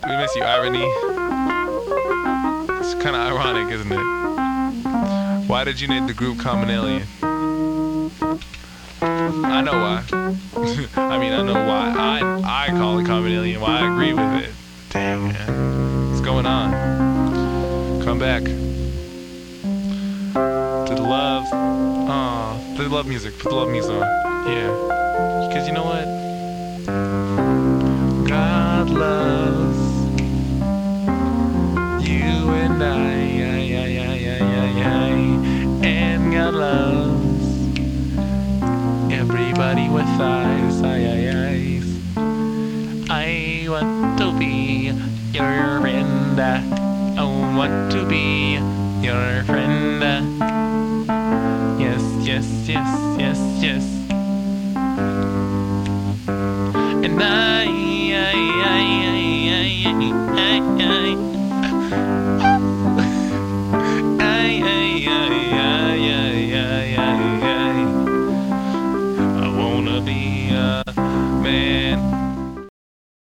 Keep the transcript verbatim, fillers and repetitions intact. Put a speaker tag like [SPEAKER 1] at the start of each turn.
[SPEAKER 1] We miss you, Irony. It's kind of ironic, isn't it? Why did you name the group Common Alien? I know why. I mean, I know why. I I call it Common Alien. Why I agree with it. Damn, man. What's going on? Come back. To the love. Aw, the love music. Put the love music on. Yeah. Because you know what? God loves you and I, I, I, I, I, I, I. And God loves everybody with eyes, I, I, eyes. I want to be your friend. I want to be your friend. Yes, yes, yes, yes, yes. And I, I, I, I, I, I, I, I, I, I, I, I wanna be a man.